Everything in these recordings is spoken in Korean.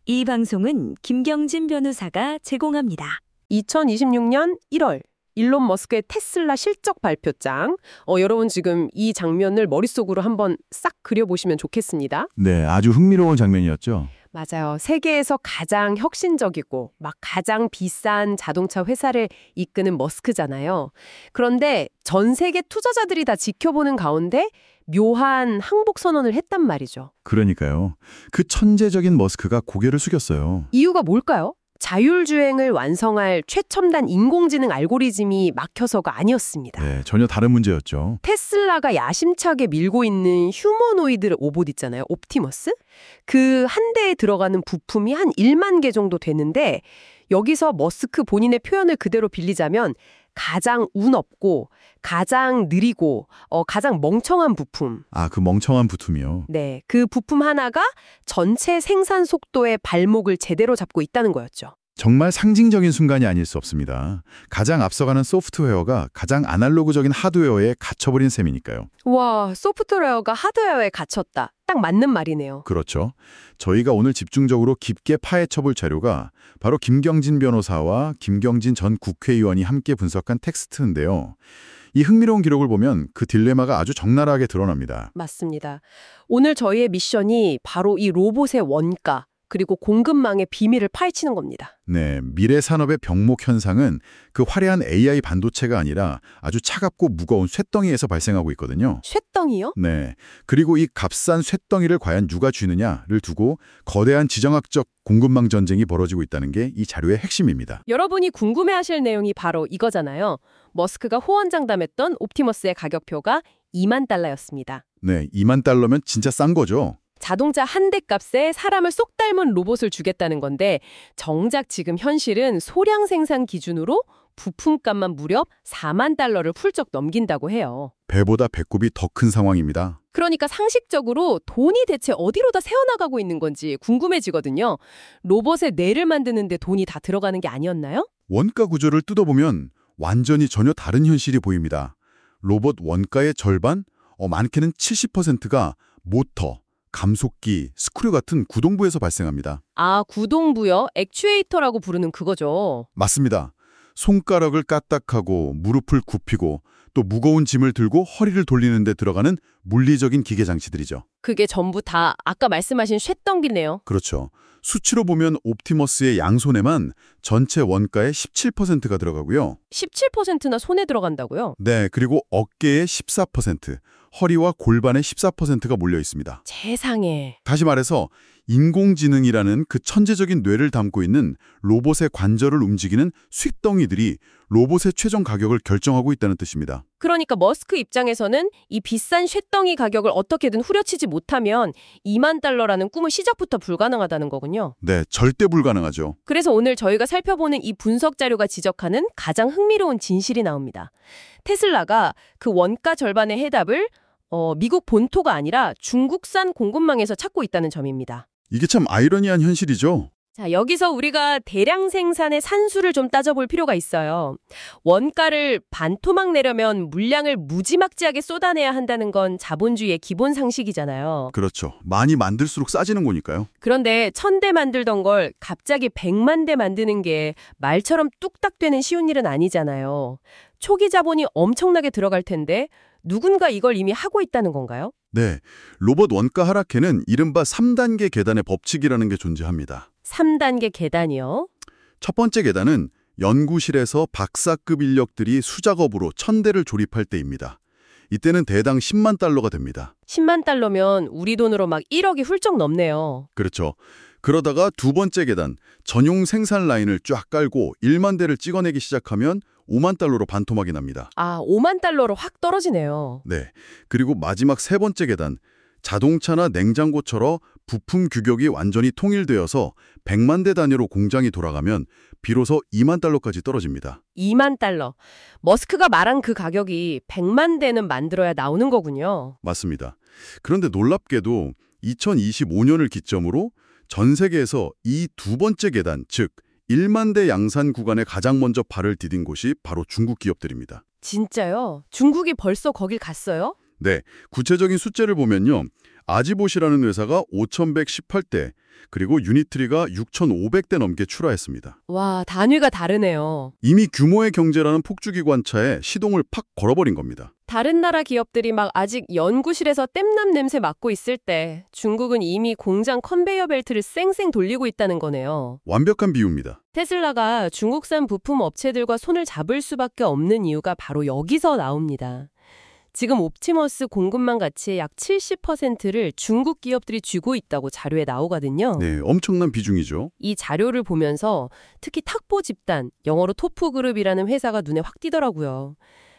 이 방송은 김경진 변호사가 제공합니다. 2026년 1월 일론 머스크의 테슬라 실적 발표장. 여러분 지금 이 장면을 머릿속으로 한번 싹 그려보시면 좋겠습니다. 네, 아주 흥미로운 장면이었죠. 맞아요. 세계에서 가장 혁신적이고 막 가장 비싼 자동차 회사를 이끄는 머스크잖아요. 그런데 전 세계 투자자들이 다 지켜보는 가운데 묘한 항복 선언을 했단 말이죠. 그러니까요. 그 천재적인 머스크가 고개를 숙였어요. 이유가 뭘까요? 자율주행을 완성할 최첨단 인공지능 알고리즘이 막혀서가 아니었습니다. 네, 전혀 다른 문제였죠. 테슬라가 야심차게 밀고 있는 휴머노이드 로봇 있잖아요. 옵티머스? 그 한 대에 들어가는 부품이 한 1만 개 정도 되는데 여기서 머스크 본인의 표현을 그대로 빌리자면 가장 운 없고 가장 느리고 가장 멍청한 부품. 아, 그 멍청한 부품이요. 네, 그 부품 하나가 전체 생산 속도의 발목을 제대로 잡고 있다는 거였죠. 정말 상징적인 순간이 아닐 수 없습니다. 가장 앞서가는 소프트웨어가 가장 아날로그적인 하드웨어에 갇혀버린 셈이니까요. 와, 소프트웨어가 하드웨어에 갇혔다. 딱 맞는 말이네요. 그렇죠. 저희가 오늘 집중적으로 깊게 파헤쳐볼 자료가 바로 김경진 변호사와 김경진 전 국회의원이 함께 분석한 텍스트인데요. 이 흥미로운 기록을 보면 그 딜레마가 아주 적나라하게 드러납니다. 맞습니다. 오늘 저희의 미션이 바로 이 로봇의 원가, 그리고 공급망의 비밀을 파헤치는 겁니다. 네, 미래 산업의 병목 현상은 그 화려한 AI 반도체가 아니라 아주 차갑고 무거운 쇳덩이에서 발생하고 있거든요. 쇳덩이요? 네, 그리고 이 값싼 쇳덩이를 과연 누가 쥐느냐를 두고 거대한 지정학적 공급망 전쟁이 벌어지고 있다는 게 이 자료의 핵심입니다. 여러분이 궁금해하실 내용이 바로 이거잖아요. 머스크가 호언장담했던 옵티머스의 가격표가 2만 달러였습니다. 네, 2만 달러면 진짜 싼 거죠. 자동차 한 대 값에 사람을 쏙 닮은 로봇을 주겠다는 건데 정작 지금 현실은 소량 생산 기준으로 부품값만 무려 4만 달러를 훌쩍 넘긴다고 해요. 배보다 배꼽이 더 큰 상황입니다. 그러니까 상식적으로 돈이 대체 어디로 다 새어나가고 있는 건지 궁금해지거든요. 로봇의 뇌를 만드는데 돈이 다 들어가는 게 아니었나요? 원가 구조를 뜯어보면 완전히 전혀 다른 현실이 보입니다. 로봇 원가의 절반, 많게는 70%가 모터, 감속기, 스크류 같은 구동부에서 발생합니다. 아, 구동부요? 액추에이터라고 부르는 그거죠. 맞습니다. 손가락을 까딱하고 무릎을 굽히고 또 무거운 짐을 들고 허리를 돌리는 데 들어가는 물리적인 기계 장치들이죠. 그게 전부 다 아까 말씀하신 쇳덩기네요. 그렇죠. 수치로 보면 옵티머스의 양손에만 전체 원가의 17%가 들어가고요. 17%나 손에 들어간다고요? 네, 그리고 어깨의 14%, 허리와 골반의 14%가 몰려 있습니다. 세상에. 다시 말해서 인공지능이라는 그 천재적인 뇌를 담고 있는 로봇의 관절을 움직이는 쇳덩이들이 로봇의 최종 가격을 결정하고 있다는 뜻입니다. 그러니까 머스크 입장에서는 이 비싼 쇳덩이 가격을 어떻게든 후려치지 못하면 2만 달러라는 꿈은 시작부터 불가능하다는 거군요. 네, 절대 불가능하죠. 그래서 오늘 저희가 살펴보는 이 분석 자료가 지적하는 가장 흥미로운 진실이 나옵니다. 테슬라가 그 원가 절반의 해답을 미국 본토가 아니라 중국산 공급망에서 찾고 있다는 점입니다. 이게 참 아이러니한 현실이죠. 자, 여기서 우리가 대량 생산의 산수를 좀 따져볼 필요가 있어요. 원가를 반토막 내려면 물량을 무지막지하게 쏟아내야 한다는 건 자본주의의 기본 상식이잖아요. 그렇죠. 많이 만들수록 싸지는 거니까요. 그런데 1000대 만들던 걸 갑자기 100만 대 만드는 게 말처럼 뚝딱 되는 쉬운 일은 아니잖아요. 초기 자본이 엄청나게 들어갈 텐데 누군가 이걸 이미 하고 있다는 건가요? 네, 로봇 원가 하락에는 이른바 3단계 계단의 법칙이라는 게 존재합니다. 3단계 계단이요? 첫 번째 계단은 연구실에서 박사급 인력들이 수작업으로 1000대를 조립할 때입니다. 이때는 대당 10만 달러가 됩니다. 10만 달러면 우리 돈으로 막 1억이 훌쩍 넘네요. 그렇죠. 그러다가 두 번째 계단, 전용 생산 라인을 쫙 깔고 1만 대를 찍어내기 시작하면 5만 달러로 반토막이 납니다. 아, 5만 달러로 확 떨어지네요. 네. 그리고 마지막 세 번째 계단, 자동차나 냉장고처럼 부품 규격이 완전히 통일되어서 100만 대 단위로 공장이 돌아가면 비로소 2만 달러까지 떨어집니다. 2만 달러. 머스크가 말한 그 가격이 100만 대는 만들어야 나오는 거군요. 맞습니다. 그런데 놀랍게도 2025년을 기점으로 전 세계에서 이 두 번째 계단, 즉 1만 대 양산 구간에 가장 먼저 발을 디딘 곳이 바로 중국 기업들입니다. 진짜요? 중국이 벌써 거길 갔어요? 네, 구체적인 숫자를 보면요. 아지봇이라는 회사가 5,118대, 그리고 유니트리가 6,500대 넘게 출하했습니다. 와, 단위가 다르네요. 이미 규모의 경제라는 폭주기관차에 시동을 팍 걸어버린 겁니다. 다른 나라 기업들이 막 아직 연구실에서 땜남 냄새 맡고 있을 때 중국은 이미 공장 컨베이어 벨트를 쌩쌩 돌리고 있다는 거네요. 완벽한 비유입니다. 테슬라가 중국산 부품 업체들과 손을 잡을 수밖에 없는 이유가 바로 여기서 나옵니다. 지금 옵티머스 공급망 가치의 약 70%를 중국 기업들이 쥐고 있다고 자료에 나오거든요. 네, 엄청난 비중이죠. 이 자료를 보면서 특히 탁보 집단, 영어로 토프그룹이라는 회사가 눈에 확 띄더라고요.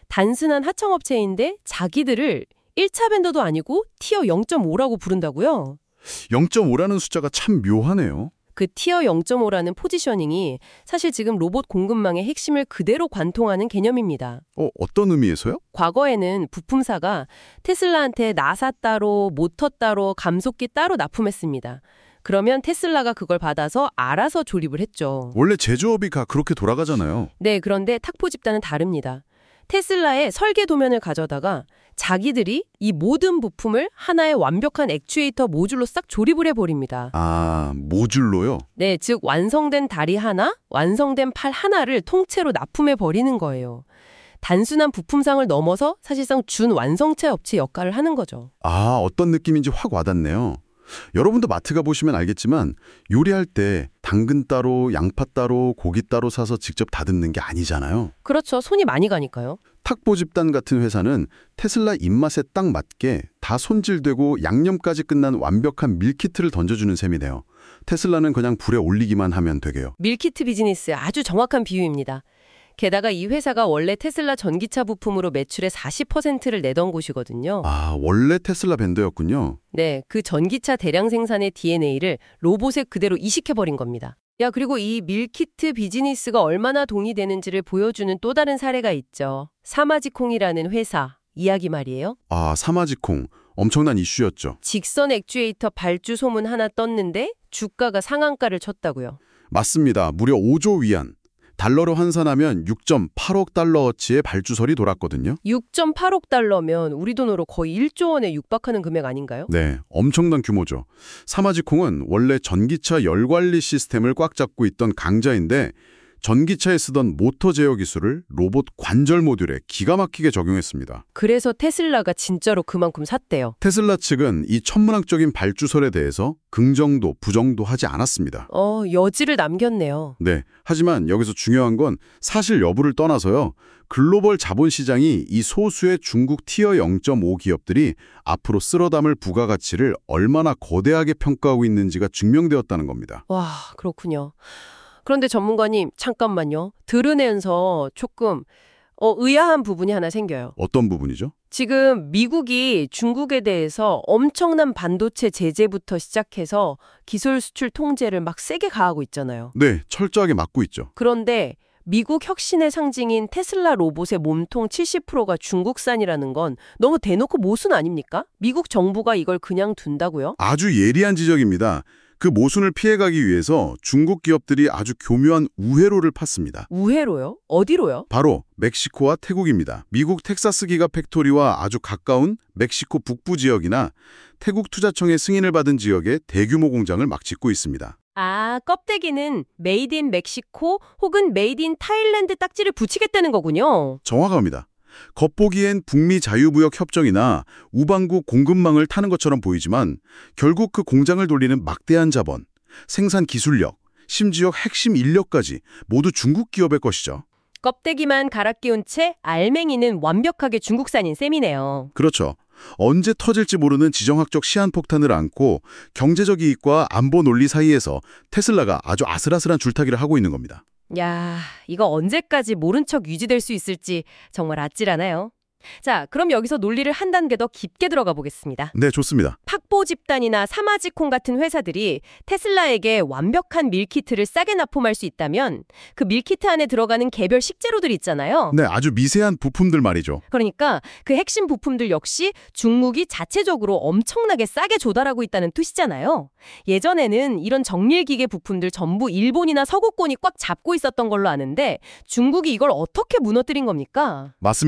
단순한 하청업체인데 자기들을 1차 벤더도 아니고 티어 0.5라고 부른다고요? 0.5라는 숫자가 참 묘하네요. 그 티어 0.5라는 포지셔닝이 사실 지금 로봇 공급망의 핵심을 그대로 관통하는 개념입니다. 어떤 의미에서요? 과거에는 부품사가 테슬라한테 나사 따로, 모터 따로, 감속기 따로 납품했습니다. 그러면 테슬라가 그걸 받아서 알아서 조립을 했죠. 원래 제조업이 그렇게 돌아가잖아요. 네, 그런데 탁포 집단은 다릅니다. 테슬라의 설계 도면을 가져다가 자기들이 이 모든 부품을 하나의 완벽한 액추에이터 모듈로 싹 조립을 해버립니다. 아, 모듈로요? 네, 즉 완성된 다리 하나, 완성된 팔 하나를 통째로 납품해버리는 거예요. 단순한 부품상을 넘어서 사실상 준완성체 업체 역할을 하는 거죠. 아, 어떤 느낌인지 확 와닿네요. 여러분도 마트 가보시면 알겠지만 요리할 때 당근 따로, 양파 따로, 고기 따로 사서 직접 다듬는 게 아니잖아요. 그렇죠. 손이 많이 가니까요. 탁보 집단 같은 회사는 테슬라 입맛에 딱 맞게 다 손질되고 양념까지 끝난 완벽한 밀키트를 던져주는 셈이네요. 테슬라는 그냥 불에 올리기만 하면 되게요. 밀키트 비즈니스 아주 정확한 비유입니다. 게다가 이 회사가 원래 테슬라 전기차 부품으로 매출의 40%를 내던 곳이거든요. 아, 원래 테슬라 밴더였군요. 네, 그 전기차 대량 생산의 DNA를 로봇에 그대로 이식해버린 겁니다. 야, 그리고 이 밀키트 비즈니스가 얼마나 돈이 되는지를 보여주는 또 다른 사례가 있죠. 사마지콩이라는 회사 이야기 말이에요. 아, 사마지콩. 엄청난 이슈였죠. 직선 액추에이터 발주 소문 하나 떴는데 주가가 상한가를 쳤다고요. 맞습니다. 무려 5조 위안. 달러로 환산하면 6.8억 달러어치의 발주설이 돌았거든요. 6.8억 달러면 우리 돈으로 거의 1조 원에 육박하는 금액 아닌가요? 네, 엄청난 규모죠. 사마지콩은 원래 전기차 열관리 시스템을 꽉 잡고 있던 강자인데 전기차에 쓰던 모터 제어 기술을 로봇 관절 모듈에 기가 막히게 적용했습니다. 그래서 테슬라가 진짜로 그만큼 샀대요. 테슬라 측은 이 천문학적인 발주설에 대해서 긍정도 부정도 하지 않았습니다. 여지를 남겼네요. 네, 하지만 여기서 중요한 건 사실 여부를 떠나서요. 글로벌 자본시장이 이 소수의 중국 티어 0.5 기업들이 앞으로 쓸어담을 부가가치를 얼마나 거대하게 평가하고 있는지가 증명되었다는 겁니다. 와, 그렇군요. 그런데 전문가님, 잠깐만요. 들으면서 조금 의아한 부분이 하나 생겨요. 어떤 부분이죠? 지금 미국이 중국에 대해서 엄청난 반도체 제재부터 시작해서 기술 수출 통제를 막 세게 가하고 있잖아요. 네, 철저하게 막고 있죠. 그런데 미국 혁신의 상징인 테슬라 로봇의 몸통 70%가 중국산이라는 건 너무 대놓고 모순 아닙니까? 미국 정부가 이걸 그냥 둔다고요? 아주 예리한 지적입니다. 그 모순을 피해가기 위해서 중국 기업들이 아주 교묘한 우회로를 팠습니다. 우회로요? 어디로요? 바로 멕시코와 태국입니다. 미국 텍사스 기가 팩토리와 아주 가까운 멕시코 북부 지역이나 태국 투자청의 승인을 받은 지역에 대규모 공장을 막 짓고 있습니다. 아, 껍데기는 메이드 인 멕시코 혹은 메이드 인 타일랜드 딱지를 붙이겠다는 거군요. 정확합니다. 겉보기엔 북미 자유무역 협정이나 우방구 공급망을 타는 것처럼 보이지만 결국 그 공장을 돌리는 막대한 자본, 생산 기술력, 심지어 핵심 인력까지 모두 중국 기업의 것이죠. 껍데기만 갈아 끼운 채 알맹이는 완벽하게 중국산인 셈이네요. 그렇죠. 언제 터질지 모르는 지정학적 시한폭탄을 안고 경제적 이익과 안보 논리 사이에서 테슬라가 아주 아슬아슬한 줄타기를 하고 있는 겁니다. 야, 이거 언제까지 모른 척 유지될 수 있을지 정말 아찔하네요. 자, 그럼 여기서 논리를 한 단계 더 깊게 들어가 보겠습니다. 네, 좋습니다. 팍보 집단이나 사마지콩 같은 회사들이 테슬라에게 완벽한 밀키트를 싸게 납품할 수 있다면 그 밀키트 안에 들어가는 개별 식재료들 있잖아요. 네, 아주 미세한 부품들 말이죠. 그러니까 그 핵심 부품들 역시 중국이 자체적으로 엄청나게 싸게 조달하고 있다는 뜻이잖아요. 예전에는 이런 정밀기계 부품들 전부 일본이나 서구권이 꽉 잡고 있었던 걸로 아는데 중국이 이걸 어떻게 무너뜨린 겁니까? 맞습니다.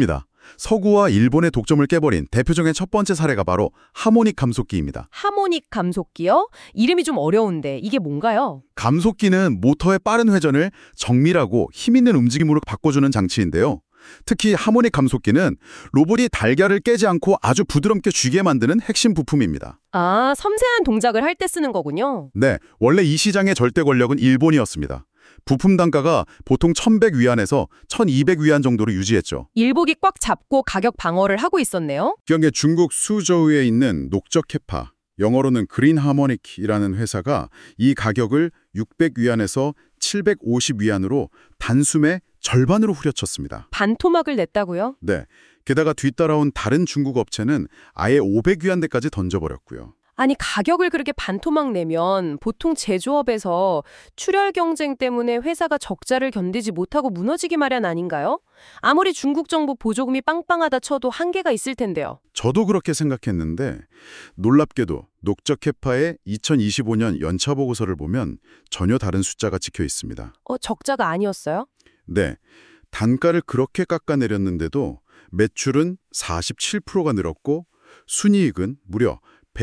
서구와 일본의 독점을 깨버린 대표적인 첫 번째 사례가 바로 하모닉 감속기입니다. 하모닉 감속기요? 이름이 좀 어려운데 이게 뭔가요? 감속기는 모터의 빠른 회전을 정밀하고 힘있는 움직임으로 바꿔주는 장치인데요. 특히 하모닉 감속기는 로봇이 달걀을 깨지 않고 아주 부드럽게 쥐게 만드는 핵심 부품입니다. 아, 섬세한 동작을 할 때 쓰는 거군요. 네, 원래 이 시장의 절대 권력은 일본이었습니다. 부품 단가가 보통 1,100위안에서 1,200위안 정도로 유지했죠. 일복이 꽉 잡고 가격 방어를 하고 있었네요. 기억에 중국 수저우에 있는 녹적 캐파, 영어로는 그린 하모닉이라는 회사가 이 가격을 600위안에서 750위안으로 단숨에 절반으로 후려쳤습니다. 반토막을 냈다고요? 네, 게다가 뒤따라온 다른 중국 업체는 아예 500위안대까지 던져버렸고요. 아니, 가격을 그렇게 반토막 내면 보통 제조업에서 출혈 경쟁 때문에 회사가 적자를 견디지 못하고 무너지기 마련 아닌가요? 아무리 중국 정부 보조금이 빵빵하다 쳐도 한계가 있을 텐데요. 저도 그렇게 생각했는데 놀랍게도 녹적캐파의 2025년 연차 보고서를 보면 전혀 다른 숫자가 찍혀 있습니다. 적자가 아니었어요? 네, 단가를 그렇게 깎아내렸는데도 매출은 47%가 늘었고 순이익은 무려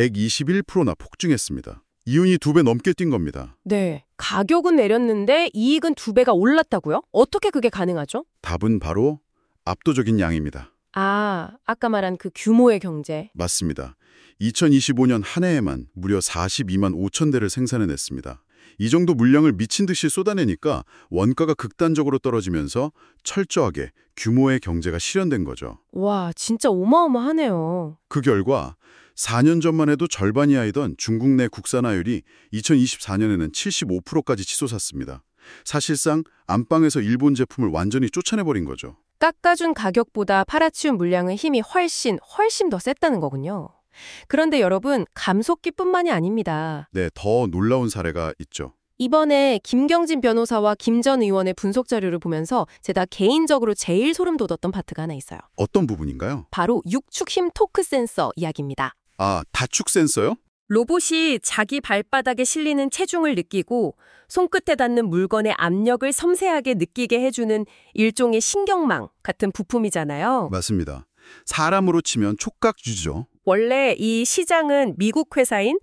121%나 폭증했습니다. 이윤이 2배 넘게 뛴 겁니다. 네. 가격은 내렸는데 이익은 2배가 올랐다고요? 어떻게 그게 가능하죠? 답은 바로 압도적인 양입니다. 아, 아까 말한 그 규모의 경제. 맞습니다. 2025년 한 해에만 무려 42만 5천 대를 생산해냈습니다. 이 정도 물량을 미친 듯이 쏟아내니까 원가가 극단적으로 떨어지면서 철저하게 규모의 경제가 실현된 거죠. 와, 진짜 어마어마하네요. 그 결과 4년 전만 해도 절반 이하이던 중국 내 국산화율이 2024년에는 75%까지 치솟았습니다. 사실상 안방에서 일본 제품을 완전히 쫓아내버린 거죠. 깎아준 가격보다 팔아치운 물량의 힘이 훨씬 더 셌다는 거군요. 그런데 여러분, 감속기뿐만이 아닙니다. 네, 더 놀라운 사례가 있죠. 이번에 김경진 변호사와 김 전 의원의 분석 자료를 보면서 제가 개인적으로 제일 소름 돋았던 파트가 하나 있어요. 어떤 부분인가요? 바로 육축힘 토크 센서 이야기입니다. 아, 다축 센서요? 로봇이 자기 발바닥에 실리는 체중을 느끼고 손끝에 닿는 물건의 압력을 섬세하게 느끼게 해주는 일종의 신경망 같은 부품이잖아요. 맞습니다. 사람으로 치면 촉각주죠. 원래 이 시장은 미국 회사인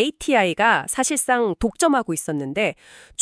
ATI가 사실상 독점하고 있었는데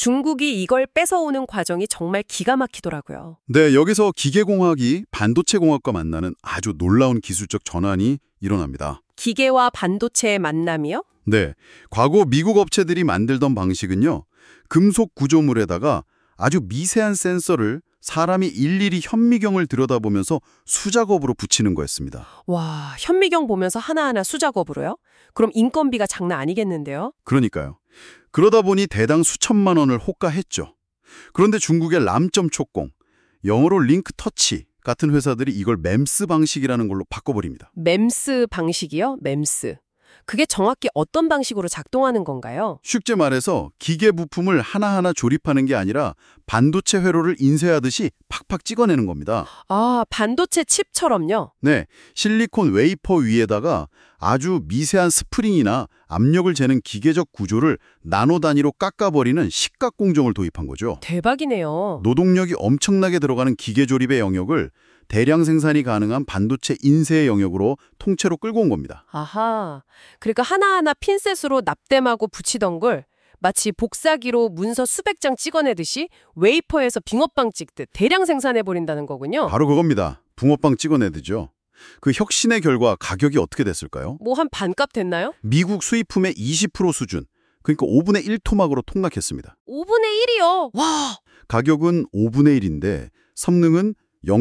중국이 이걸 뺏어오는 과정이 정말 기가 막히더라고요. 네, 여기서 기계공학이 반도체공학과 만나는 아주 놀라운 기술적 전환이 일어납니다. 기계와 반도체의 만남이요? 네, 과거 미국 업체들이 만들던 방식은요. 금속 구조물에다가 아주 미세한 센서를 사람이 일일이 현미경을 들여다보면서 수작업으로 붙이는 거였습니다. 와, 현미경 보면서 하나하나 수작업으로요? 그럼 인건비가 장난 아니겠는데요? 그러니까요. 그러다 보니 대당 수천만 원을 호가했죠. 그런데 중국의 람점촉공, 영어로 링크터치 같은 회사들이 이걸 맴스 방식이라는 걸로 바꿔버립니다. 맴스 방식이요? 맴스. 그게 정확히 어떤 방식으로 작동하는 건가요? 쉽게 말해서 기계 부품을 하나하나 조립하는 게 아니라 반도체 회로를 인쇄하듯이 팍팍 찍어내는 겁니다. 아, 반도체 칩처럼요? 네, 실리콘 웨이퍼 위에다가 아주 미세한 스프링이나 압력을 재는 기계적 구조를 나노 단위로 깎아버리는 식각 공정을 도입한 거죠. 대박이네요. 노동력이 엄청나게 들어가는 기계 조립의 영역을 대량 생산이 가능한 반도체 인쇄의 영역으로 통째로 끌고 온 겁니다. 아하, 그러니까 하나하나 핀셋으로 납땜하고 붙이던 걸 마치 복사기로 문서 수백 장 찍어내듯이 웨이퍼에서 빙어빵 찍듯 대량 생산해버린다는 거군요. 바로 그겁니다. 붕어빵 찍어내듯죠. 그 혁신의 결과 가격이 어떻게 됐을까요? 뭐 한 반값 됐나요? 미국 수입품의 20% 수준, 그러니까 5분의 1 토막으로 통락했습니다. 5분의 1이요. 와, 가격은 5분의 1인데 성능은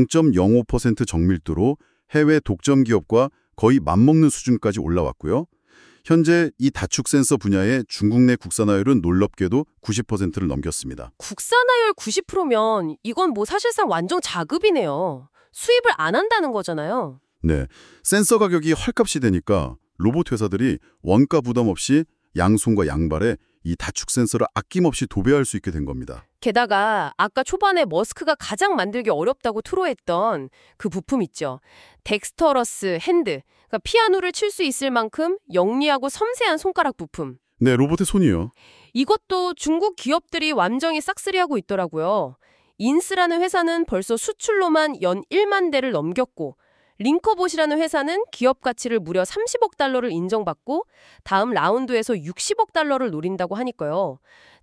0.05% 정밀도로 해외 독점 기업과 거의 맞먹는 수준까지 올라왔고요. 현재 이 다축 센서 분야의 중국 내 국산화율은 놀랍게도 90%를 넘겼습니다. 국산화율 90%면 이건 뭐 사실상 완전 자급이네요. 수입을 안 한다는 거잖아요. 네, 센서 가격이 헐값이 되니까 로봇 회사들이 원가 부담 없이 양손과 양발에 이 다축 센서를 아낌없이 도배할 수 있게 된 겁니다. 게다가 아까 초반에 머스크가 가장 만들기 어렵다고 토로했던 그 부품 있죠. 덱스터러스 핸드. 그러니까 피아노를 칠 수 있을 만큼 영리하고 섬세한 손가락 부품. 네, 로봇의 손이요. 이것도 중국 기업들이 완전히 싹쓸이하고 있더라고요. 인스라는 회사는 벌써 수출로만 연 1만 대를 넘겼고 링커봇이라는 회사는 기업 가치를 무려 30억 달러를 인정받고 다음 라운드에서 60억 달러를 노린다고 하니까요.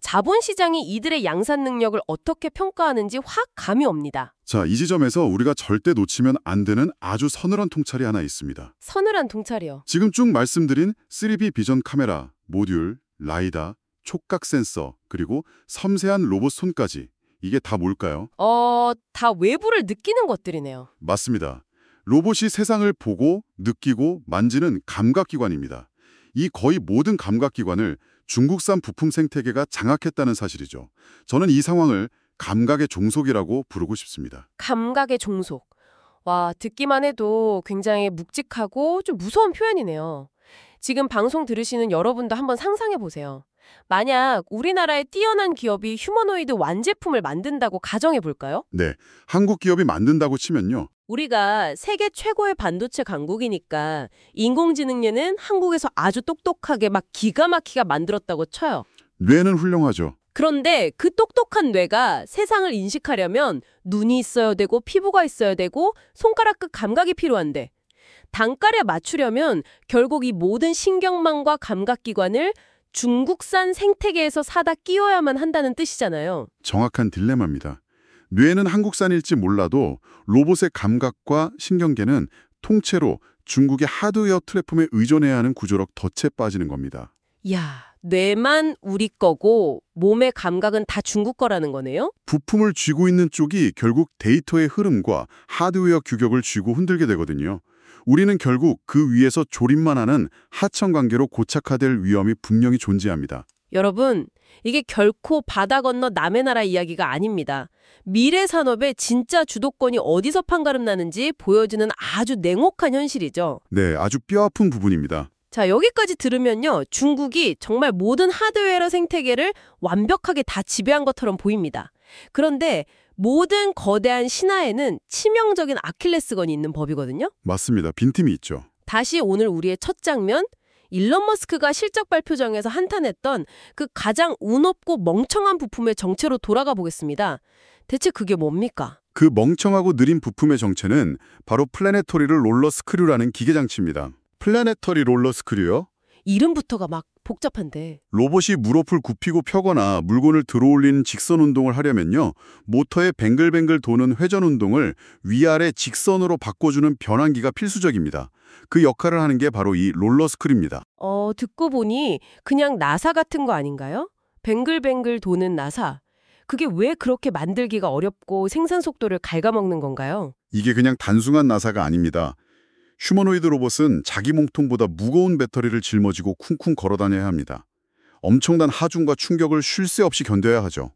자본시장이 이들의 양산 능력을 어떻게 평가하는지 확 감이 옵니다. 자, 이 지점에서 우리가 절대 놓치면 안 되는 아주 서늘한 통찰이 하나 있습니다. 서늘한 통찰이요. 지금 쭉 말씀드린 3D 비전 카메라, 모듈, 라이다, 촉각 센서, 그리고 섬세한 로봇 손까지 이게 다 뭘까요? 다 외부를 느끼는 것들이네요. 맞습니다. 로봇이 세상을 보고 느끼고 만지는 감각기관입니다. 이 거의 모든 감각기관을 중국산 부품 생태계가 장악했다는 사실이죠. 저는 이 상황을 감각의 종속이라고 부르고 싶습니다. 감각의 종속. 와, 듣기만 해도 굉장히 묵직하고 좀 무서운 표현이네요. 지금 방송 들으시는 여러분도 한번 상상해 보세요. 만약 우리나라의 뛰어난 기업이 휴머노이드 완제품을 만든다고 가정해 볼까요? 네, 한국 기업이 만든다고 치면요. 우리가 세계 최고의 반도체 강국이니까 인공지능계는 한국에서 아주 똑똑하게 막 기가 막히게 만들었다고 쳐요. 뇌는 훌륭하죠. 그런데 그 똑똑한 뇌가 세상을 인식하려면 눈이 있어야 되고 피부가 있어야 되고 손가락 끝 감각이 필요한데 단가를 맞추려면 결국 이 모든 신경망과 감각기관을 중국산 생태계에서 사다 끼워야만 한다는 뜻이잖아요. 정확한 딜레마입니다. 뇌는 한국산일지 몰라도 로봇의 감각과 신경계는 통째로 중국의 하드웨어 플랫폼에 의존해야 하는 구조로 덫에 빠지는 겁니다. 야, 뇌만 우리 거고 몸의 감각은 다 중국 거라는 거네요? 부품을 쥐고 있는 쪽이 결국 데이터의 흐름과 하드웨어 규격을 쥐고 흔들게 되거든요. 우리는 결국 그 위에서 조립만 하는 하청 관계로 고착화될 위험이 분명히 존재합니다. 여러분, 이게 결코 바다 건너 남의 나라 이야기가 아닙니다. 미래 산업의 진짜 주도권이 어디서 판가름 나는지 보여주는 아주 냉혹한 현실이죠. 네, 아주 뼈아픈 부분입니다. 자, 여기까지 들으면요. 중국이 정말 모든 하드웨어 생태계를 완벽하게 다 지배한 것처럼 보입니다. 그런데 모든 거대한 신화에는 치명적인 아킬레스건이 있는 법이거든요. 맞습니다. 빈틈이 있죠. 다시 오늘 우리의 첫 장면, 일론 머스크가 실적 발표장에서 한탄했던 그 가장 운 없고 멍청한 부품의 정체로 돌아가 보겠습니다. 대체 그게 뭡니까? 그 멍청하고 느린 부품의 정체는 바로 플래네터리 롤러 스크류라는 기계장치입니다. 플래네터리 롤러 스크류요? 이름부터가 막 복잡한데. 로봇이 무릎을 굽히고 펴거나 물건을 들어올리는 직선 운동을 하려면요. 모터의 뱅글뱅글 도는 회전 운동을 위아래 직선으로 바꿔주는 변환기가 필수적입니다. 그 역할을 하는 게 바로 이 롤러 스크류입니다. 듣고 보니 그냥 나사 같은 거 아닌가요? 뱅글뱅글 도는 나사. 그게 왜 그렇게 만들기가 어렵고 생산 속도를 갉아먹는 건가요? 이게 그냥 단순한 나사가 아닙니다. 휴머노이드 로봇은 자기 몸통보다 무거운 배터리를 짊어지고 쿵쿵 걸어다녀야 합니다. 엄청난 하중과 충격을 쉴 새 없이 견뎌야 하죠.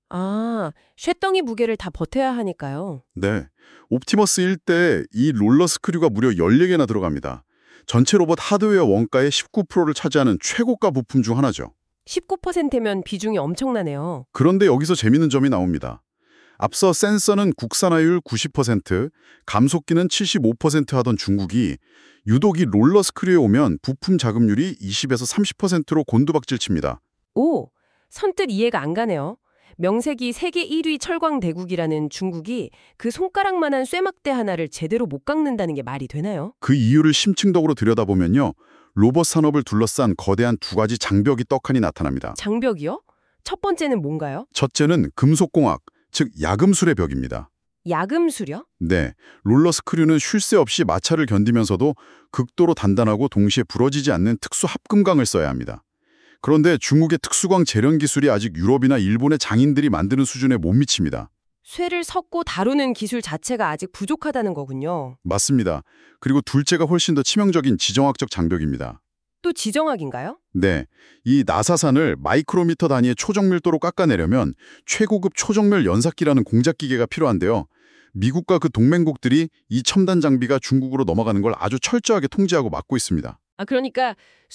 아, 쇳덩이 무게를 다 버텨야 하니까요. 네, 옵티머스 1대 이 롤러 스크류가 무려 14개나 들어갑니다. 전체 로봇 하드웨어 원가의 19%를 차지하는 최고가 부품 중 하나죠. 19%면 비중이 엄청나네요. 그런데 여기서 재밌는 점이 나옵니다. 앞서 센서는 국산화율 90%, 감속기는 75% 하던 중국이 유독 이 롤러 스크류에 오면 부품 자급률이 20에서 30%로 곤두박질칩니다. 오, 선뜻 이해가 안 가네요. 명색이 세계 1위 철광대국이라는 중국이 그 손가락만한 쇠막대 하나를 제대로 못 깎는다는 게 말이 되나요? 그 이유를 심층적으로 들여다보면요. 로봇 산업을 둘러싼 거대한 두 가지 장벽이 떡하니 나타납니다. 장벽이요? 첫 번째는 뭔가요? 첫째는 금속공학, 즉 야금술의 벽입니다. 야금술이요? 네, 롤러 스크류는 쉴 새 없이 마찰을 견디면서도 극도로 단단하고 동시에 부러지지 않는 특수 합금광을 써야 합니다. 그런데 중국의 특수광 재련 기술이 아직 유럽이나 일본의 장인들이 만드는 수준에 못 미칩니다. 쇠를 섞고 다루는 기술 자체가 아직 부족하다는 거군요. 맞습니다. 그리고 둘째가 훨씬 더 치명적인 지정학적 장벽입니다. 또 지정학인가요? 네, 이 나사산을 마이크로미터 단위의 초정밀도로 깎아내려면 최고급 초정밀 연삭기라는 공작기계가 필요한데요. 미국과 그 동맹국들이 이 첨단 장비가 중국으로 넘어가는 걸 아주 철저하게 통제하고 막고 있습니다. 그러니까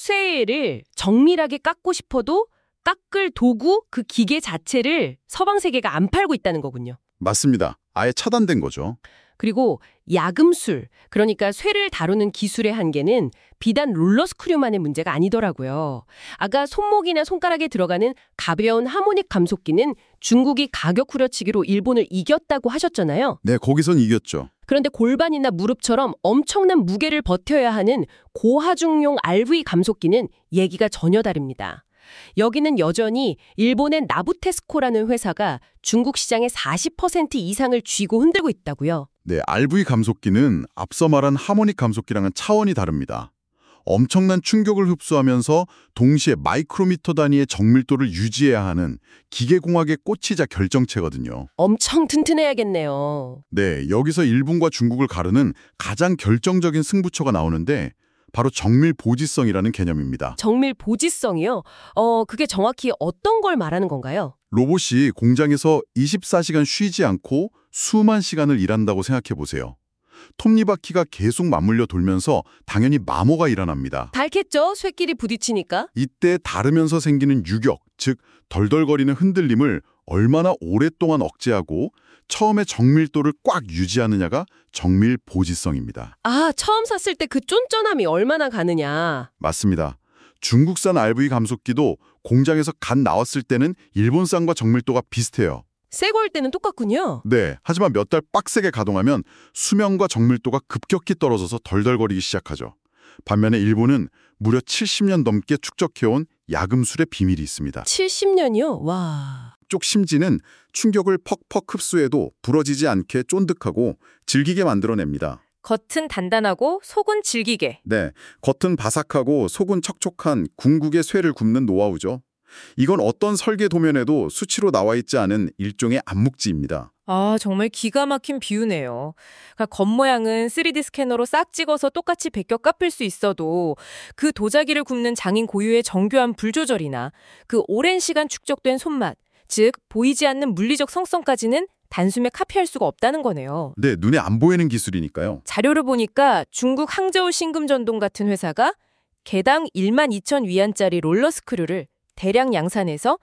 쇠를 정밀하게 깎고 싶어도 깎을 도구, 그 기계 자체를 서방 세계가 안 팔고 있다는 거군요. 맞습니다. 아예 차단된 거죠. 그리고 야금술, 그러니까 쇠를 다루는 기술의 한계는 비단 롤러 스크류만의 문제가 아니더라고요. 아까 손목이나 손가락에 들어가는 가벼운 하모닉 감속기는 중국이 가격 후려치기로 일본을 이겼다고 하셨잖아요. 네, 거기선 이겼죠. 그런데 골반이나 무릎처럼 엄청난 무게를 버텨야 하는 고하중용 RV 감속기는 얘기가 전혀 다릅니다. 여기는 여전히 일본의 나부테스코라는 회사가 중국 시장의 40% 이상을 쥐고 흔들고 있다고요. 네, RV 감속기는 앞서 말한 하모닉 감속기랑은 차원이 다릅니다. 엄청난 충격을 흡수하면서 동시에 마이크로미터 단위의 정밀도를 유지해야 하는 기계공학의 꽃이자 결정체거든요. 엄청 튼튼해야겠네요. 네, 여기서 일본과 중국을 가르는 가장 결정적인 승부처가 나오는데 바로 정밀 보지성이라는 개념입니다. 정밀 보지성이요? 그게 정확히 어떤 걸 말하는 건가요? 로봇이 공장에서 24시간 쉬지 않고 수만 시간을 일한다고 생각해 보세요. 톱니바퀴가 계속 맞물려 돌면서 당연히 마모가 일어납니다. 닳겠죠? 쇠끼리 부딪히니까. 이때 다르면서 생기는 유격, 즉 덜덜거리는 흔들림을 얼마나 오랫동안 억제하고 처음에 정밀도를 꽉 유지하느냐가 정밀 보지성입니다. 아, 처음 샀을 때 그 쫀쫀함이 얼마나 가느냐. 맞습니다. 중국산 RV 감속기도 공장에서 갓 나왔을 때는 일본산과 정밀도가 비슷해요. 새 거일 때는 똑같군요. 네, 하지만 몇 달 빡세게 가동하면 수명과 정밀도가 급격히 떨어져서 덜덜거리기 시작하죠. 반면에 일본은 무려 70년 넘게 축적해온 야금술의 비밀이 있습니다. 70년이요? 와. 쪽 심지는 충격을 퍽퍽 흡수해도 부러지지 않게 쫀득하고 질기게 만들어냅니다. 겉은 단단하고 속은 질기게. 네, 겉은 바삭하고 속은 척촉한 궁극의 쇠를 굽는 노하우죠. 이건 어떤 설계 도면에도 수치로 나와 있지 않은 일종의 암묵지입니다. 아, 정말 기가 막힌 비유네요. 그러니까 겉모양은 3D 스캐너로 싹 찍어서 똑같이 베껴 깎을 수 있어도 그 도자기를 굽는 장인 고유의 정교한 불 조절이나 그 오랜 시간 축적된 손맛, 즉 보이지 않는 물리적 성성까지는 단숨에 카피할 수가 없다는 거네요. 네, 눈에 안 보이는 기술이니까요. 자료를 보니까 중국 항저우 신금전동 같은 회사가 개당 12,000위안짜리 롤러 스크류를 대량 양산해서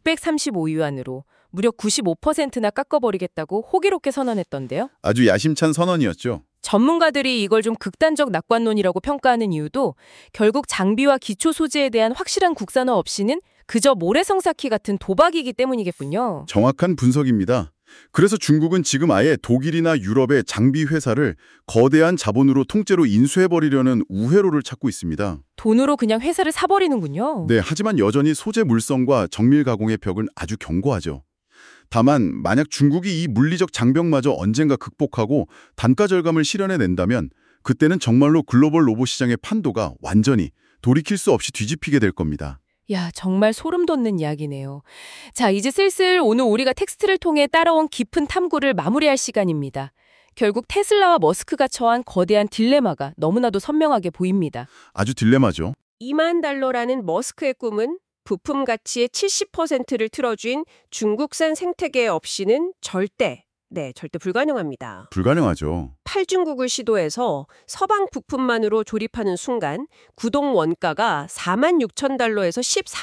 635위안으로 무려 95%나 깎아버리겠다고 호기롭게 선언했던데요. 아주 야심찬 선언이었죠. 전문가들이 이걸 좀 극단적 낙관론이라고 평가하는 이유도 결국 장비와 기초 소재에 대한 확실한 국산화 없이는 그저 모래성사키 같은 도박이기 때문이겠군요. 정확한 분석입니다. 그래서 중국은 지금 아예 독일이나 유럽의 장비 회사를 거대한 자본으로 통째로 인수해버리려는 우회로를 찾고 있습니다. 돈으로 그냥 회사를 사버리는군요. 네, 하지만 여전히 소재 물성과 정밀 가공의 벽은 아주 견고하죠. 다만 만약 중국이 이 물리적 장벽마저 언젠가 극복하고 단가 절감을 실현해낸다면 그때는 정말로 글로벌 로봇 시장의 판도가 완전히 돌이킬 수 없이 뒤집히게 될 겁니다. 야, 정말 소름 돋는 이야기네요. 자, 이제 슬슬 오늘 우리가 텍스트를 통해 따라온 깊은 탐구를 마무리할 시간입니다. 결국 테슬라와 머스크가 처한 거대한 딜레마가 너무나도 선명하게 보입니다. 아주 딜레마죠. $20,000,000라는 머스크의 꿈은 부품 가치의 70%를 틀어쥔 중국산 생태계 없이는 절대 불가능합니다. 불가능하죠. 팔중국을 시도해서 서방 부품만으로 조립하는 순간 구동 원가가 $46,000에서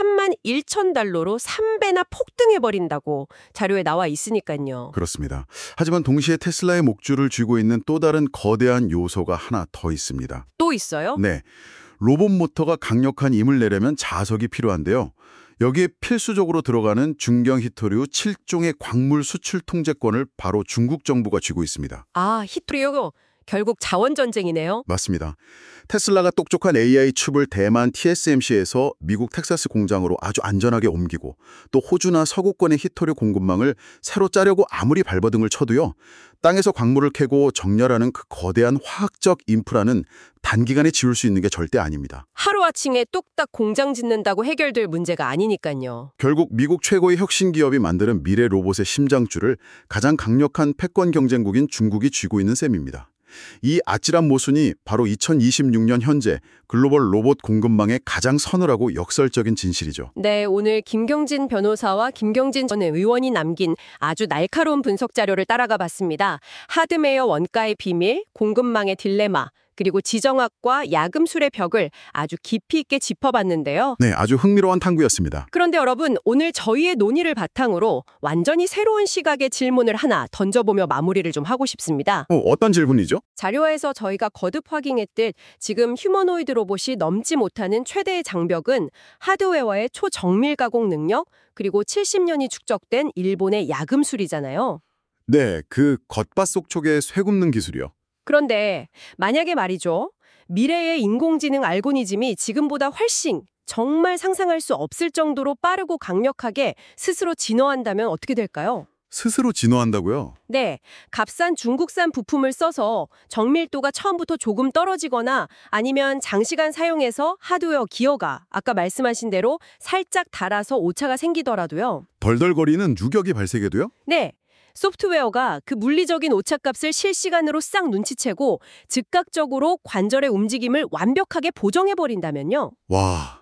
$131,000로 3배나 폭등해버린다고 자료에 나와 있으니까요. 그렇습니다. 하지만 동시에 테슬라의 목줄을 쥐고 있는 또 다른 거대한 요소가 하나 더 있습니다. 또 있어요? 네, 로봇 모터가 강력한 힘을 내려면 자석이 필요한데요. 여기에 필수적으로 들어가는 중경 히토류 7종의 광물 수출 통제권을 바로 중국 정부가 쥐고 있습니다. 아, 히토리오 결국 자원전쟁이네요. 맞습니다. 테슬라가 똑똑한 AI 칩을 대만 TSMC에서 미국 텍사스 공장으로 아주 안전하게 옮기고 또 호주나 서구권의 히토류 공급망을 새로 짜려고 아무리 발버둥을 쳐도요. 땅에서 광물을 캐고 정렬하는 그 거대한 화학적 인프라는 단기간에 지울 수 있는 게 절대 아닙니다. 하루아침에 뚝딱 공장 짓는다고 해결될 문제가 아니니까요. 결국 미국 최고의 혁신 기업이 만드는 미래 로봇의 심장줄을 가장 강력한 패권 경쟁국인 중국이 쥐고 있는 셈입니다. 이 아찔한 모순이 바로 2026년 현재 글로벌 로봇 공급망의 가장 서늘하고 역설적인 진실이죠. 네, 오늘 김경진 변호사와 김경진 전 의원이 남긴 아주 날카로운 분석 자료를 따라가 봤습니다. 하드웨어 원가의 비밀, 공급망의 딜레마, 그리고 지정학과 야금술의 벽을 아주 깊이 있게 짚어봤는데요. 네, 아주 흥미로운 탐구였습니다. 그런데 여러분, 오늘 저희의 논의를 바탕으로 완전히 새로운 시각의 질문을 하나 던져보며 마무리를 좀 하고 싶습니다. 어떤 질문이죠? 자료에서 저희가 거듭 확인했듯 지금 휴머노이드 로봇이 넘지 못하는 최대의 장벽은 하드웨어의 초정밀 가공 능력, 그리고 70년이 축적된 일본의 야금술이잖아요. 네, 그 겉바속촉의 쇠 굽는 기술이요. 그런데 만약에 말이죠. 미래의 인공지능 알고리즘이 지금보다 훨씬 정말 상상할 수 없을 정도로 빠르고 강력하게 스스로 진화한다면 어떻게 될까요? 스스로 진화한다고요? 네, 값싼 중국산 부품을 써서 정밀도가 처음부터 조금 떨어지거나 아니면 장시간 사용해서 하드웨어 기어가 아까 말씀하신 대로 살짝 닳아서 오차가 생기더라도요. 덜덜거리는 유격이 발생해도요? 네, 소프트웨어가 그 물리적인 오차값을 실시간으로 싹 눈치채고 즉각적으로 관절의 움직임을 완벽하게 보정해버린다면요. 와,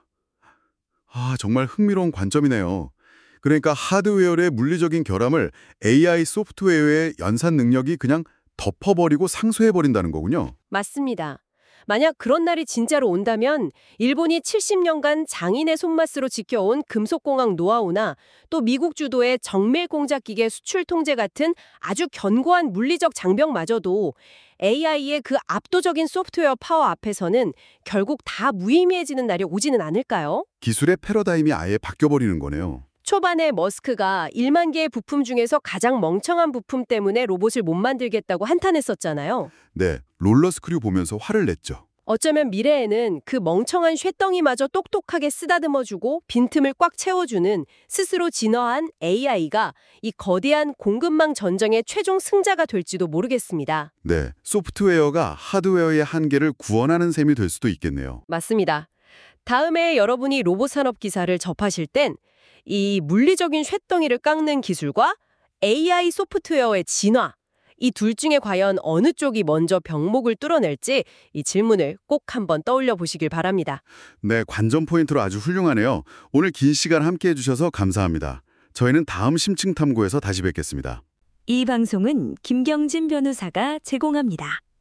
정말 흥미로운 관점이네요. 그러니까 하드웨어의 물리적인 결함을 AI 소프트웨어의 연산 능력이 그냥 덮어버리고 상쇄해버린다는 거군요. 맞습니다. 만약 그런 날이 진짜로 온다면 일본이 70년간 장인의 손맛으로 지켜온 금속공학 노하우나 또 미국 주도의 정밀 공작 기계 수출 통제 같은 아주 견고한 물리적 장벽마저도 AI의 그 압도적인 소프트웨어 파워 앞에서는 결국 다 무의미해지는 날이 오지는 않을까요? 기술의 패러다임이 아예 바뀌어버리는 거네요. 초반에 머스크가 1만 개의 부품 중에서 가장 멍청한 부품 때문에 로봇을 못 만들겠다고 한탄했었잖아요. 네, 롤러스크류 보면서 화를 냈죠. 어쩌면 미래에는 그 멍청한 쇳덩이마저 똑똑하게 쓰다듬어주고 빈틈을 꽉 채워주는 스스로 진화한 AI가 이 거대한 공급망 전쟁의 최종 승자가 될지도 모르겠습니다. 네, 소프트웨어가 하드웨어의 한계를 구원하는 셈이 될 수도 있겠네요. 맞습니다. 다음에 여러분이 로봇 산업 기사를 접하실 땐 이 물리적인 쇳덩이를 깎는 기술과 AI 소프트웨어의 진화, 이 둘 중에 과연 어느 쪽이 먼저 병목을 뚫어낼지 이 질문을 꼭 한번 떠올려 보시길 바랍니다. 네, 관전 포인트로 아주 훌륭하네요. 오늘 긴 시간 함께해 주셔서 감사합니다. 저희는 다음 심층 탐구에서 다시 뵙겠습니다. 이 방송은 김경진 변호사가 제공합니다.